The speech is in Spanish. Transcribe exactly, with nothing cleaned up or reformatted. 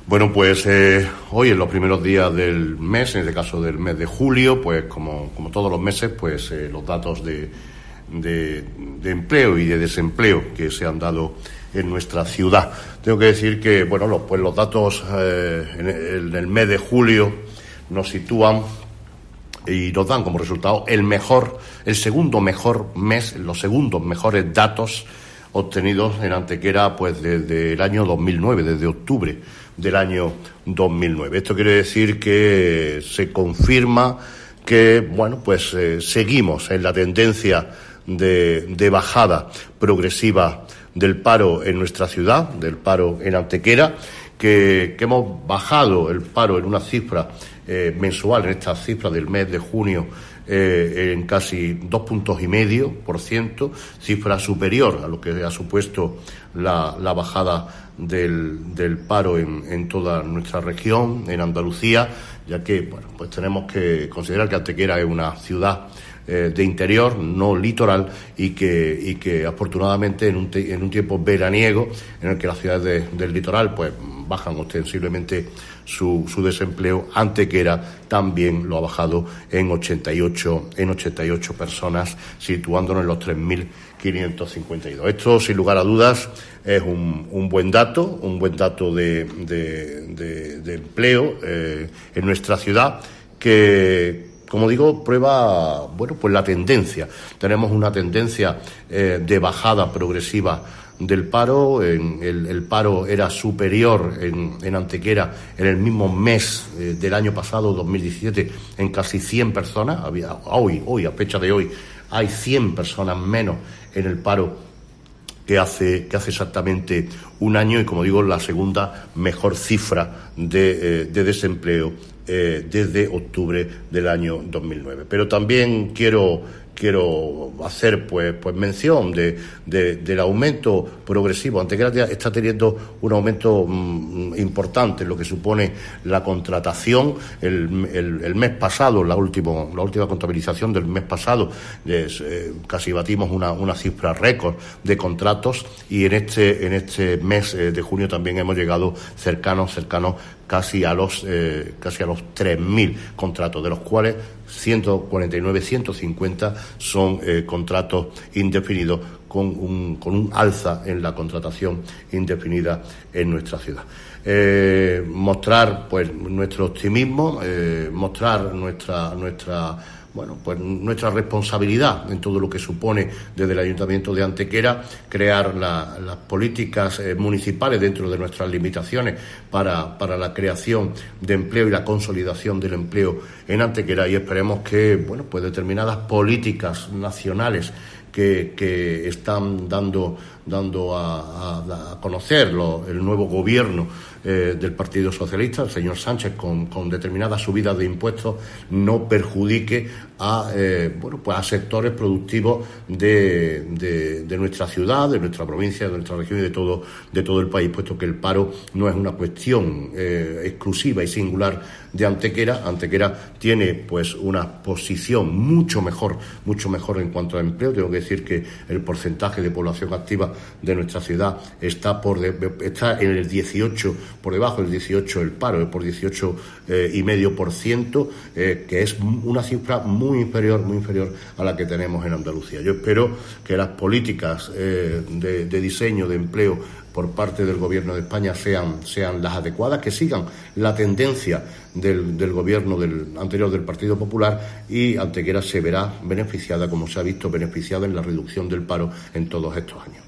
Bueno, pues eh, hoy en los primeros días del mes, en este caso del mes de julio, pues como, como todos los meses, pues eh, los datos de, de, de empleo y de desempleo que se han dado en nuestra ciudad. Tengo que decir que, bueno, los, pues los datos eh, en, el, en el mes de julio nos sitúan y nos dan como resultado el mejor, el segundo mejor mes, los segundos mejores datos obtenidos en Antequera, pues desde el año dos mil nueve, desde octubre del año dos mil nueve. Esto quiere decir que se confirma que, bueno, pues eh, seguimos en la tendencia de, de bajada progresiva del paro en nuestra ciudad, del paro en Antequera, que, que hemos bajado el paro en una cifra eh, mensual, en esta cifra del mes de junio, Eh, en casi dos puntos y medio por ciento, cifra superior a lo que ha supuesto la, la bajada del, del paro en, en toda nuestra región, en Andalucía, ya que, bueno, pues tenemos que considerar que Antequera es una ciudad eh, de interior, no litoral, y que, y que afortunadamente en un, te, en un tiempo veraniego en el que las ciudades de, del litoral pues bajan ostensiblemente su, su desempleo, Antequera también lo ha bajado en ochenta y ocho, en ochenta y ocho personas, situándonos en los tres mil quinientos cincuenta y dos. Esto, sin lugar a dudas, es un, un buen dato, un buen dato de, de, de, de empleo eh, en nuestra ciudad, que, como digo, prueba, bueno, pues la tendencia. Tenemos una tendencia eh, de bajada progresiva del paro. En el, el paro era superior en, en Antequera en el mismo mes eh, del año pasado, dos mil diecisiete, en casi cien personas. Había, hoy, hoy, a fecha de hoy, hay cien personas menos en el paro que hace, que hace exactamente un año, y, como digo, la segunda mejor cifra de, eh, de desempleo eh, desde octubre del año dos mil nueve. Pero también quiero quiero hacer pues pues mención de, de del aumento progresivo. Antequera está teniendo un aumento mmm, importante en lo que supone la contratación. El, el, el mes pasado, la última la última contabilización del mes pasado, es, eh, casi batimos una, una cifra récord de contratos, y en este en este mes eh, de junio también hemos llegado cercanos cercanos casi a los eh, casi a los tres mil contratos, de los cuales ciento cuarenta y nueve, ciento cincuenta son eh, contratos indefinidos, con un, con un alza en la contratación indefinida en nuestra ciudad. Eh, mostrar pues nuestro optimismo, eh, mostrar nuestra nuestra bueno, pues nuestra responsabilidad en todo lo que supone desde el Ayuntamiento de Antequera crear la, las políticas eh, municipales dentro de nuestras limitaciones para, para la creación de empleo y la consolidación del empleo en Antequera, y esperemos que, bueno, pues determinadas políticas nacionales que, que están dando dando a, a, a conocer lo, el nuevo gobierno eh, del Partido Socialista, el señor Sánchez, con, con determinadas subidas de impuestos, no perjudique a eh, bueno pues a sectores productivos de, de, de nuestra ciudad, de nuestra provincia, de nuestra región y de todo de todo el país, puesto que el paro no es una cuestión eh, exclusiva y singular de Antequera. Antequera tiene pues una posición mucho mejor, mucho mejor en cuanto a empleo. Tengo que decir que el porcentaje de población activa de nuestra ciudad está por de, está en el dieciocho, por debajo del dieciocho el paro, es por dieciocho eh, y medio por ciento, eh, que es una cifra muy inferior, muy inferior a la que tenemos en Andalucía. Yo espero que las políticas eh, de, de diseño de empleo por parte del Gobierno de España sean, sean las adecuadas, que sigan la tendencia del, del Gobierno del, anterior del Partido Popular, y Antequera se verá beneficiada, como se ha visto beneficiada en la reducción del paro en todos estos años.